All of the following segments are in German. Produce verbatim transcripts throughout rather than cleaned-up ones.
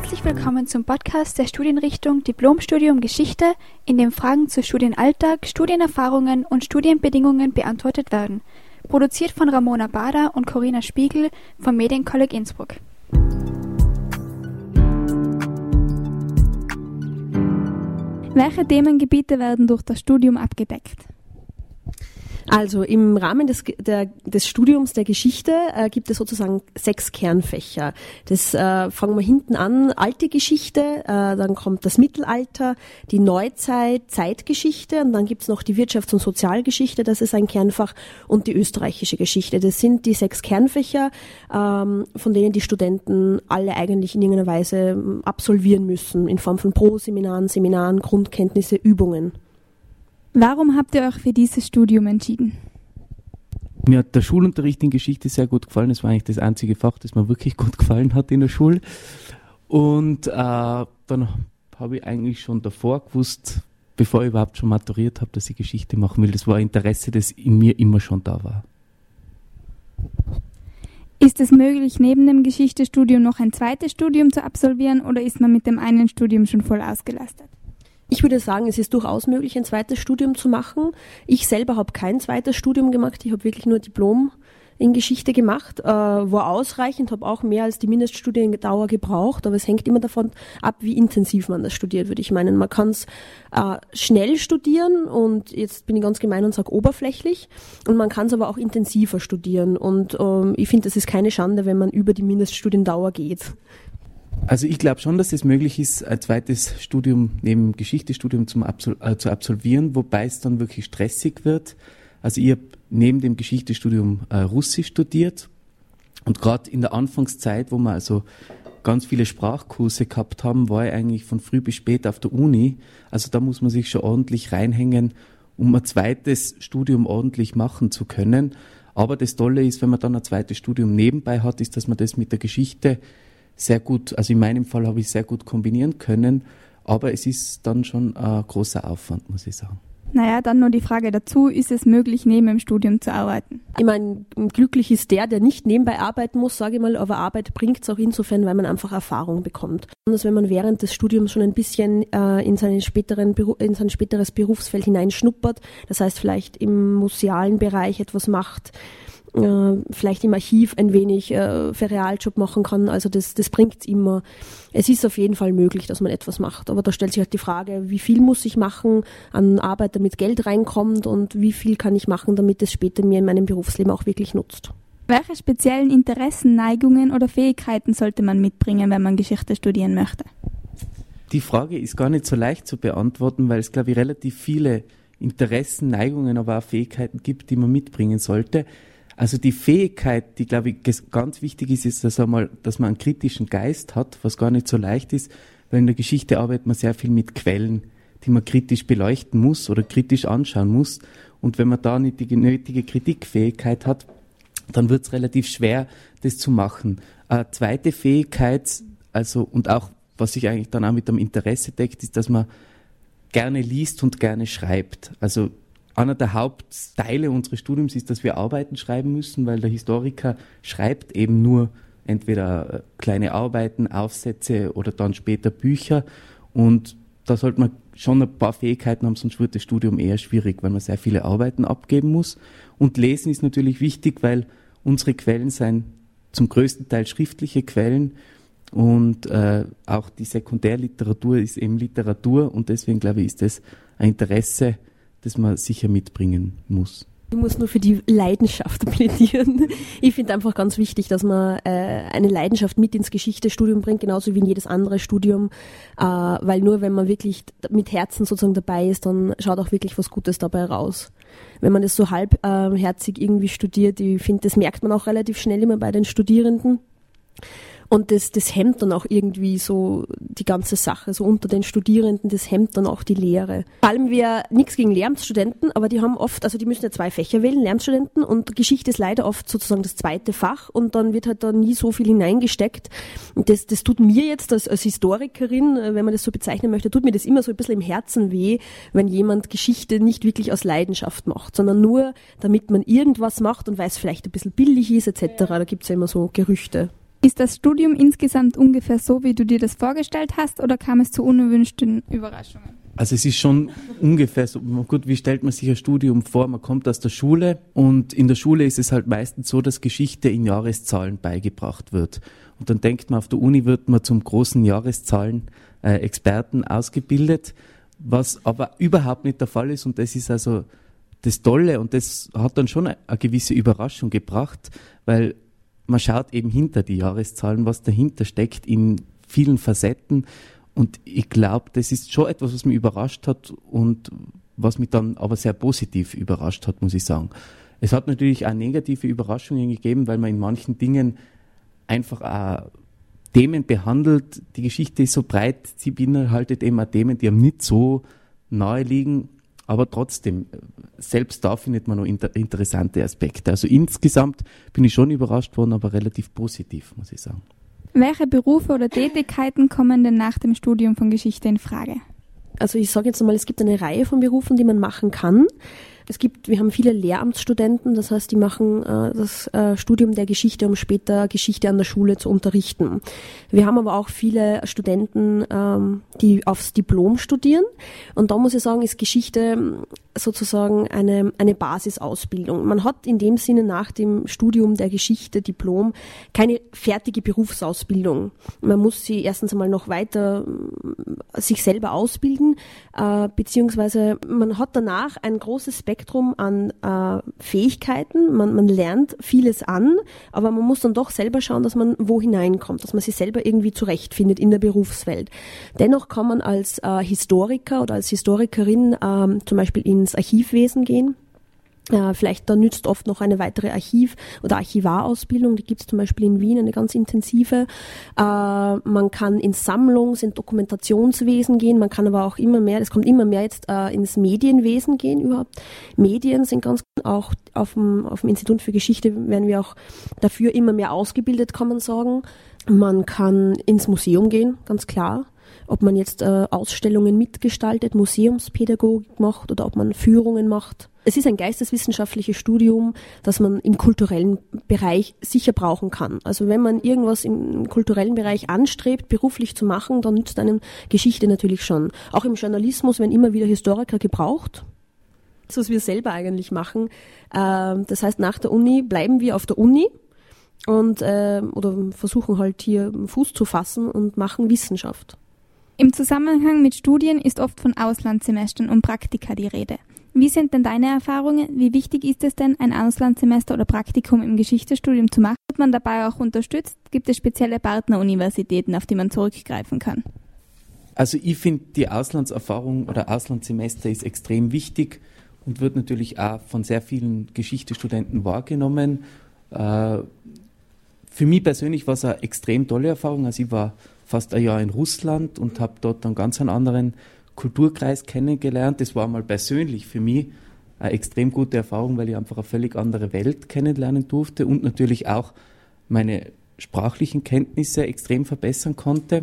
Herzlich willkommen zum Podcast der Studienrichtung Diplomstudium Geschichte, in dem Fragen zu Studienalltag, Studienerfahrungen und Studienbedingungen beantwortet werden. Produziert von Ramona Bader und Corinna Spiegel vom Medienkolleg Innsbruck. Welche Themengebiete werden durch das Studium abgedeckt? Also im Rahmen des, der, des Studiums der Geschichte äh, gibt es sozusagen sechs Kernfächer. Das äh, fangen wir hinten an, alte Geschichte, äh, dann kommt das Mittelalter, die Neuzeit, Zeitgeschichte und dann gibt's noch die Wirtschafts- und Sozialgeschichte, das ist ein Kernfach, und die österreichische Geschichte. Das sind die sechs Kernfächer, ähm, von denen die Studenten alle eigentlich in irgendeiner Weise absolvieren müssen, in Form von Pro-Seminaren, Seminaren, Grundkenntnisse, Übungen. Warum habt ihr euch für dieses Studium entschieden? Mir hat der Schulunterricht in Geschichte sehr gut gefallen. Das war eigentlich das einzige Fach, das mir wirklich gut gefallen hat in der Schule. Und äh, dann habe ich eigentlich schon davor gewusst, bevor ich überhaupt schon maturiert habe, dass ich Geschichte machen will. Das war ein Interesse, das in mir immer schon da war. Ist es möglich, neben dem Geschichtestudium noch ein zweites Studium zu absolvieren oder ist man mit dem einen Studium schon voll ausgelastet? Ich würde sagen, es ist durchaus möglich, ein zweites Studium zu machen. Ich selber habe kein zweites Studium gemacht. Ich habe wirklich nur Diplom in Geschichte gemacht, äh, war ausreichend, habe auch mehr als die Mindeststudiendauer gebraucht, aber es hängt immer davon ab, wie intensiv man das studiert, würde ich meinen. Man kann es äh, schnell studieren und jetzt bin ich ganz gemein und sage oberflächlich, und man kann es aber auch intensiver studieren, und ähm, ich finde, das ist keine Schande, wenn man über die Mindeststudiendauer geht. Also ich glaube schon, dass es möglich ist, ein zweites Studium neben Geschichtestudium zum Absol- äh, zu absolvieren, wobei es dann wirklich stressig wird. Also ich habe neben dem Geschichtestudium äh, Russisch studiert, und gerade in der Anfangszeit, wo wir also ganz viele Sprachkurse gehabt haben, war ich eigentlich von früh bis spät auf der Uni. Also da muss man sich schon ordentlich reinhängen, um ein zweites Studium ordentlich machen zu können. Aber das Tolle ist, wenn man dann ein zweites Studium nebenbei hat, ist, dass man das mit der Geschichte sehr gut, also in meinem Fall habe ich sehr gut kombinieren können, aber es ist dann schon ein großer Aufwand, muss ich sagen. Naja, dann nur die Frage dazu, ist es möglich, neben dem Studium zu arbeiten? Ich meine, glücklich ist der, der nicht nebenbei arbeiten muss, sage ich mal, aber Arbeit bringt es auch insofern, weil man einfach Erfahrung bekommt. Besonders wenn man während des Studiums schon ein bisschen äh, in, seinen späteren Beru- in sein späteres Berufsfeld hineinschnuppert, das heißt vielleicht im musealen Bereich etwas macht, Äh, vielleicht im Archiv ein wenig äh, für Realjob machen kann, also das, das bringt's immer. Es ist auf jeden Fall möglich, dass man etwas macht, aber da stellt sich halt die Frage, wie viel muss ich machen an Arbeit, damit Geld reinkommt, und wie viel kann ich machen, damit es später mir in meinem Berufsleben auch wirklich nutzt. Welche speziellen Interessen, Neigungen oder Fähigkeiten sollte man mitbringen, wenn man Geschichte studieren möchte? Die Frage ist gar nicht so leicht zu beantworten, weil es, glaube ich, relativ viele Interessen, Neigungen, aber auch Fähigkeiten gibt, die man mitbringen sollte. Also die Fähigkeit, die, glaube ich, ganz wichtig ist, ist, dass, einmal, dass man einen kritischen Geist hat, was gar nicht so leicht ist, weil in der Geschichte arbeitet man sehr viel mit Quellen, die man kritisch beleuchten muss oder kritisch anschauen muss. Und wenn man da nicht die nötige Kritikfähigkeit hat, dann wird es relativ schwer, das zu machen. Eine zweite Fähigkeit, also und auch, was sich eigentlich dann auch mit dem Interesse deckt, ist, dass man gerne liest und gerne schreibt. Also einer der Hauptteile unseres Studiums ist, dass wir Arbeiten schreiben müssen, weil der Historiker schreibt eben nur entweder kleine Arbeiten, Aufsätze oder dann später Bücher. Und da sollte man schon ein paar Fähigkeiten haben, sonst wird das Studium eher schwierig, weil man sehr viele Arbeiten abgeben muss. Und Lesen ist natürlich wichtig, weil unsere Quellen sind zum größten Teil schriftliche Quellen, und äh, auch die Sekundärliteratur ist eben Literatur, und deswegen, glaube ich, ist das ein Interesse, das man sicher mitbringen muss. Ich muss nur für die Leidenschaft plädieren. Ich finde einfach ganz wichtig, dass man äh, eine Leidenschaft mit ins Geschichtestudium bringt, genauso wie in jedes andere Studium, äh, weil nur wenn man wirklich mit Herzen sozusagen dabei ist, dann schaut auch wirklich was Gutes dabei raus. Wenn man das so halbherzig äh, irgendwie studiert, ich finde, das merkt man auch relativ schnell immer bei den Studierenden. Und das, das hemmt dann auch irgendwie so die ganze Sache, so unter den Studierenden, das hemmt dann auch die Lehre. Vor allem wir, nichts gegen Lehramtsstudenten, aber die haben oft, also die müssen ja zwei Fächer wählen, Lehramtsstudenten, und Geschichte ist leider oft sozusagen das zweite Fach, und dann wird halt da nie so viel hineingesteckt. Und das, das tut mir jetzt als, als Historikerin, wenn man das so bezeichnen möchte, tut mir das immer so ein bisschen im Herzen weh, wenn jemand Geschichte nicht wirklich aus Leidenschaft macht, sondern nur, damit man irgendwas macht und weil es vielleicht ein bisschen billig ist et cetera. Da gibt's ja immer so Gerüchte. Ist das Studium insgesamt ungefähr so, wie du dir das vorgestellt hast, oder kam es zu unerwünschten Überraschungen? Also es ist schon ungefähr so, gut, wie stellt man sich ein Studium vor? Man kommt aus der Schule und in der Schule ist es halt meistens so, dass Geschichte in Jahreszahlen beigebracht wird. Und dann denkt man, auf der Uni wird man zum großen Jahreszahlen-Experten äh, ausgebildet, was aber überhaupt nicht der Fall ist, und das ist also das Tolle, und das hat dann schon eine, eine gewisse Überraschung gebracht, weil man schaut eben hinter die Jahreszahlen, was dahinter steckt in vielen Facetten. Und ich glaube, das ist schon etwas, was mich überrascht hat und was mich dann aber sehr positiv überrascht hat, muss ich sagen. Es hat natürlich auch negative Überraschungen gegeben, weil man in manchen Dingen einfach auch Themen behandelt. Die Geschichte ist so breit, sie beinhaltet eben auch Themen, die einem nicht so nahe liegen, aber trotzdem, selbst da findet man noch inter- interessante Aspekte. Also insgesamt bin ich schon überrascht worden, aber relativ positiv, muss ich sagen. Welche Berufe oder Tätigkeiten kommen denn nach dem Studium von Geschichte in Frage? Also ich sage jetzt einmal, es gibt eine Reihe von Berufen, die man machen kann. Es gibt, wir haben viele Lehramtsstudenten, das heißt, die machen äh, das äh, Studium der Geschichte, um später Geschichte an der Schule zu unterrichten. Wir haben aber auch viele Studenten, ähm, die aufs Diplom studieren. Und da muss ich sagen, ist Geschichte sozusagen eine, eine Basisausbildung. Man hat in dem Sinne nach dem Studium der Geschichte, Diplom, keine fertige Berufsausbildung. Man muss sie erstens einmal noch weiter sich selber ausbilden, äh, beziehungsweise man hat danach ein großes Spektrum an äh, Fähigkeiten. Man, man lernt vieles an, aber man muss dann doch selber schauen, dass man wo hineinkommt, dass man sich selber irgendwie zurechtfindet in der Berufswelt. Dennoch kann man als äh, Historiker oder als Historikerin äh, zum Beispiel ins Archivwesen gehen. Äh, vielleicht da nützt oft noch eine weitere Archiv- oder Archivarausbildung, die gibt es zum Beispiel in Wien, eine ganz intensive. Äh, man kann ins Sammlungs-, in Dokumentationswesen gehen, man kann aber auch immer mehr, es kommt immer mehr jetzt äh, ins Medienwesen gehen überhaupt. Medien sind ganz auch auf dem, auf dem Institut für Geschichte werden wir auch dafür immer mehr ausgebildet, kann man sagen. Man kann ins Museum gehen, ganz klar. Ob man jetzt äh, Ausstellungen mitgestaltet, Museumspädagogik macht oder ob man Führungen macht. Es ist ein geisteswissenschaftliches Studium, das man im kulturellen Bereich sicher brauchen kann. Also wenn man irgendwas im kulturellen Bereich anstrebt, beruflich zu machen, dann nützt einem Geschichte natürlich schon. Auch im Journalismus werden immer wieder Historiker gebraucht. Das, was wir selber eigentlich machen. Äh, das heißt, nach der Uni bleiben wir auf der Uni und äh, oder versuchen halt hier Fuß zu fassen und machen Wissenschaft. Im Zusammenhang mit Studien ist oft von Auslandssemestern und Praktika die Rede. Wie sind denn deine Erfahrungen? Wie wichtig ist es denn, ein Auslandssemester oder Praktikum im Geschichtsstudium zu machen? Wird man dabei auch unterstützt? Gibt es spezielle Partneruniversitäten, auf die man zurückgreifen kann? Also ich finde, die Auslandserfahrung oder Auslandssemester ist extrem wichtig und wird natürlich auch von sehr vielen Geschichtsstudenten wahrgenommen. Äh, für mich persönlich war es eine extrem tolle Erfahrung. Also ich war fast ein Jahr in Russland und habe dort einen ganz anderen Kulturkreis kennengelernt. Das war mal persönlich für mich eine extrem gute Erfahrung, weil ich einfach eine völlig andere Welt kennenlernen durfte und natürlich auch meine sprachlichen Kenntnisse extrem verbessern konnte.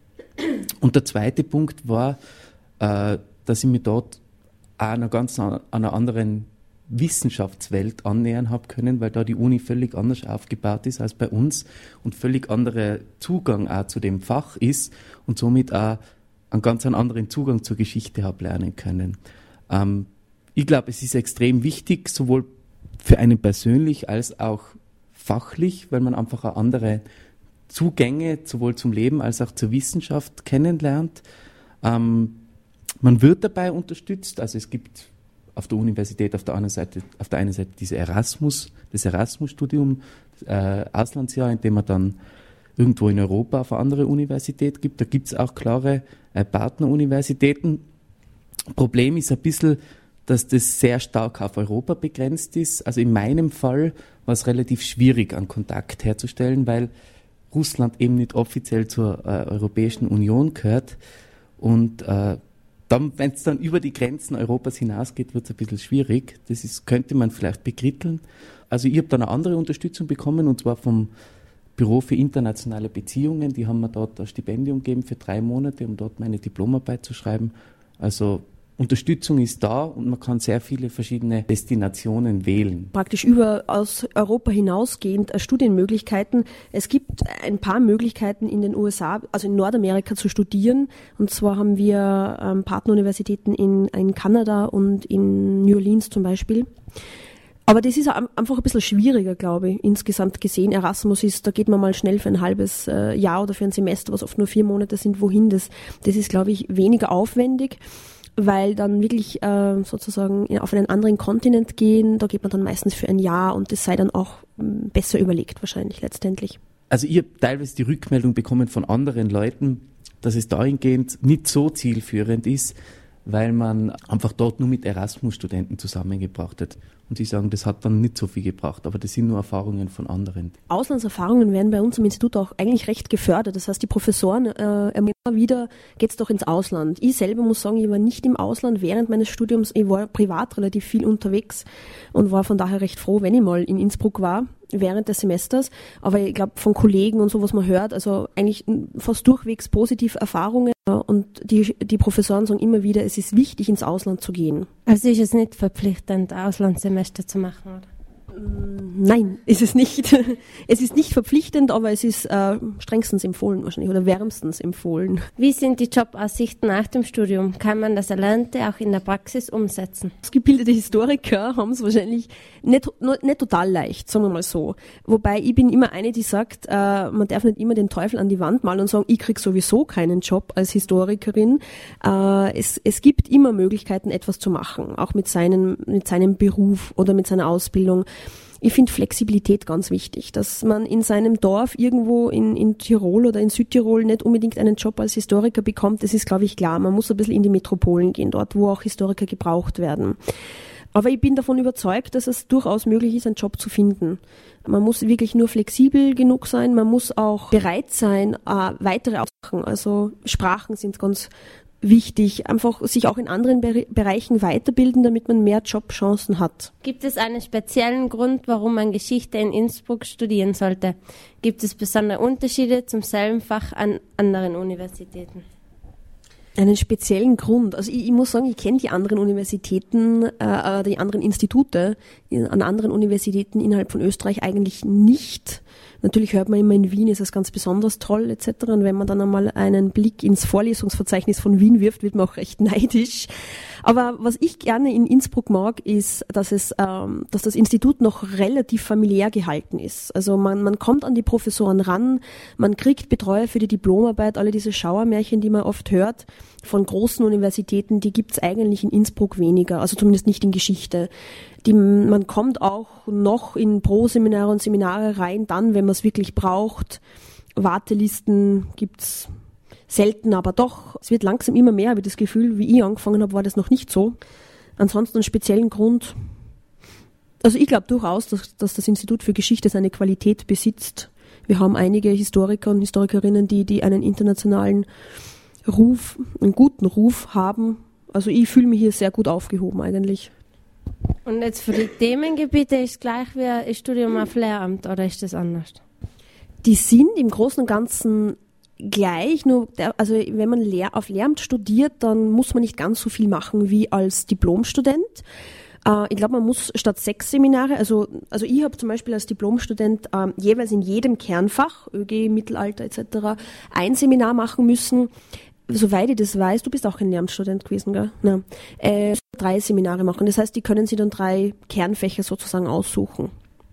Und der zweite Punkt war, äh, dass ich mich dort auch einer ganz an, einer anderen Wissenschaftswelt annähern habe können, weil da die Uni völlig anders aufgebaut ist als bei uns und völlig anderer Zugang auch zu dem Fach ist und somit auch einen ganz anderen Zugang zur Geschichte habe lernen können. Ähm, ich glaube, es ist extrem wichtig, sowohl für einen persönlich als auch fachlich, weil man einfach auch andere Zugänge sowohl zum Leben als auch zur Wissenschaft kennenlernt. Ähm, man wird dabei unterstützt, also es gibt auf der Universität auf der anderen Seite, auf der einen Seite diese Erasmus, das Erasmus-Studium, äh, Auslandsjahr, in dem man dann irgendwo in Europa auf eine andere Universität gibt. Da gibt es auch klare äh, Partneruniversitäten. Problem ist ein bisschen, dass das sehr stark auf Europa begrenzt ist. Also in meinem Fall war es relativ schwierig, einen Kontakt herzustellen, weil Russland eben nicht offiziell zur äh, Europäischen Union gehört. Und äh, dann, wenn es dann über die Grenzen Europas hinausgeht, wird es ein bisschen schwierig. Das ist, könnte man vielleicht bekritteln. Also ich habe dann eine andere Unterstützung bekommen, und zwar vom Büro für internationale Beziehungen. Die haben mir dort ein Stipendium gegeben für drei Monate, um dort meine Diplomarbeit zu schreiben. Also Unterstützung ist da und man kann sehr viele verschiedene Destinationen wählen. Praktisch über aus Europa hinausgehend äh, Studienmöglichkeiten. Es gibt ein paar Möglichkeiten in den U S A, also in Nordamerika zu studieren. Und zwar haben wir ähm, Partneruniversitäten in, in Kanada und in New Orleans zum Beispiel. Aber das ist einfach ein bisschen schwieriger, glaube ich, insgesamt gesehen. Erasmus ist, da geht man mal schnell für ein halbes äh, Jahr oder für ein Semester, was oft nur vier Monate sind, wohin. Das, das ist, glaube ich, weniger aufwendig, weil dann wirklich äh, sozusagen auf einen anderen Kontinent gehen, da geht man dann meistens für ein Jahr und das sei dann auch m, besser überlegt wahrscheinlich letztendlich. Also ich habe teilweise die Rückmeldung bekommen von anderen Leuten, dass es dahingehend nicht so zielführend ist, weil man einfach dort nur mit Erasmus-Studenten zusammengebracht hat. Und sie sagen, das hat dann nicht so viel gebracht, aber das sind nur Erfahrungen von anderen. Auslandserfahrungen werden bei uns im Institut auch eigentlich recht gefördert. Das heißt, die Professoren äh, immer wieder, geht's doch ins Ausland. Ich selber muss sagen, ich war nicht im Ausland während meines Studiums. Ich war privat relativ viel unterwegs und war von daher recht froh, wenn ich mal in Innsbruck war während des Semesters. Aber ich glaube, von Kollegen und so, was man hört, also eigentlich fast durchwegs positive Erfahrungen. Und die, die Professoren sagen immer wieder, es ist wichtig, ins Ausland zu gehen. Also ist es nicht verpflichtend, Auslandssemester zu machen, oder? Nein, ist es nicht. Es ist nicht verpflichtend, aber es ist äh, strengstens empfohlen wahrscheinlich oder wärmstens empfohlen. Wie sind die Jobaussichten nach dem Studium? Kann man das Erlernte auch in der Praxis umsetzen? Ausgebildete Historiker haben es wahrscheinlich nicht, nicht total leicht, sagen wir mal so. Wobei ich bin immer eine, die sagt, äh, man darf nicht immer den Teufel an die Wand malen und sagen, ich krieg sowieso keinen Job als Historikerin. Äh, es, es gibt immer Möglichkeiten, etwas zu machen, auch mit seinem, mit seinem Beruf oder mit seiner Ausbildung. Ich finde Flexibilität ganz wichtig, dass man in seinem Dorf irgendwo in, in Tirol oder in Südtirol nicht unbedingt einen Job als Historiker bekommt. Das ist, glaube ich, klar. Man muss ein bisschen in die Metropolen gehen, dort, wo auch Historiker gebraucht werden. Aber ich bin davon überzeugt, dass es durchaus möglich ist, einen Job zu finden. Man muss wirklich nur flexibel genug sein. Man muss auch bereit sein, äh, weitere Aussagen. Also Sprachen sind ganz wichtig, einfach sich auch in anderen Be- Bereichen weiterbilden, damit man mehr Jobchancen hat. Gibt es einen speziellen Grund, warum man Geschichte in Innsbruck studieren sollte? Gibt es besondere Unterschiede zum selben Fach an anderen Universitäten? Einen speziellen Grund. Also ich, ich muss sagen, ich kenne die anderen Universitäten, äh, die anderen Institute in, an anderen Universitäten innerhalb von Österreich eigentlich nicht. Natürlich hört man immer, in Wien ist es ganz besonders toll et cetera. Und wenn man dann einmal einen Blick ins Vorlesungsverzeichnis von Wien wirft, wird man auch recht neidisch. Aber was ich gerne in Innsbruck mag, ist, dass es, ähm, dass das Institut noch relativ familiär gehalten ist. Also man, man kommt an die Professoren ran, man kriegt Betreuer für die Diplomarbeit, alle diese Schauermärchen, die man oft hört von großen Universitäten, die gibt's eigentlich in Innsbruck weniger, also zumindest nicht in Geschichte. Die, man kommt auch noch in Pro-Seminare und Seminare rein, dann, wenn man es wirklich braucht. Wartelisten gibt's selten, aber doch. Es wird langsam immer mehr, habe ich das Gefühl. Wie ich angefangen habe, war das noch nicht so. Ansonsten einen speziellen Grund. Also ich glaube durchaus, dass, dass das Institut für Geschichte seine Qualität besitzt. Wir haben einige Historiker und Historikerinnen, die, die einen internationalen Ruf, einen guten Ruf haben. Also ich fühle mich hier sehr gut aufgehoben eigentlich. Und jetzt für die Themengebiete ist es gleich wie ein Studium auf Lehramt, oder ist das anders? Die sind im Großen und Ganzen gleich, nur der, also wenn man Lehr- auf Lehramt studiert, dann muss man nicht ganz so viel machen wie als Diplomstudent. Äh, ich glaube, man muss statt sechs Seminare, also also ich habe zum Beispiel als Diplomstudent äh, jeweils in jedem Kernfach, ÖG, Mittelalter et cetera, ein Seminar machen müssen. Soweit ich das weiß, du bist auch kein Lehramtsstudent gewesen, gell? Nein. Äh, drei Seminare machen. Das heißt, die können sich dann drei Kernfächer sozusagen aussuchen.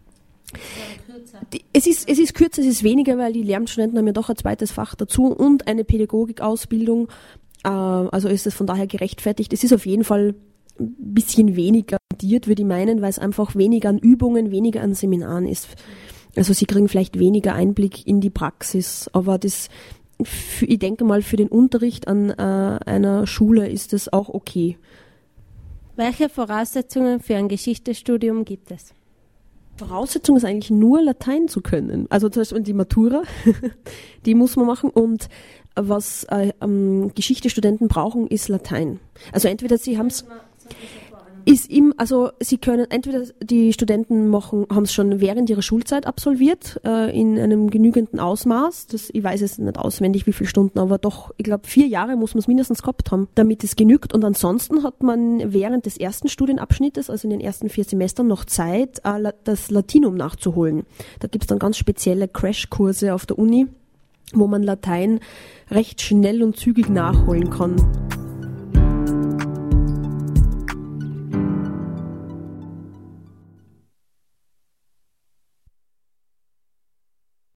Die, es ist, es ist kürzer, es ist weniger, weil die Lehramtsstudenten haben ja doch ein zweites Fach dazu und eine Pädagogikausbildung. Äh, also ist es von daher gerechtfertigt. Es ist auf jeden Fall ein bisschen weniger fundiert, würde ich meinen, weil es einfach weniger an Übungen, weniger an Seminaren ist. Also sie kriegen vielleicht weniger Einblick in die Praxis, aber das Für, ich denke mal, für den Unterricht an äh, einer Schule ist das auch okay. Welche Voraussetzungen für ein Geschichtestudium gibt es? Voraussetzung ist eigentlich nur Latein zu können. Also zum Beispiel die Matura, die muss man machen. Und was äh, ähm, Geschichtestudenten brauchen, ist Latein. Also entweder sie haben es... Ist im, also sie können entweder die Studenten machen, haben es schon während ihrer Schulzeit absolviert, äh, in einem genügenden Ausmaß. Das, ich weiß es nicht auswendig, wie viele Stunden, aber doch, ich glaube, vier Jahre muss man es mindestens gehabt haben, damit es genügt. Und ansonsten hat man während des ersten Studienabschnittes, also in den ersten vier Semestern, noch Zeit, äh, das Latinum nachzuholen. Da gibt es dann ganz spezielle Crashkurse auf der Uni, wo man Latein recht schnell und zügig nachholen kann.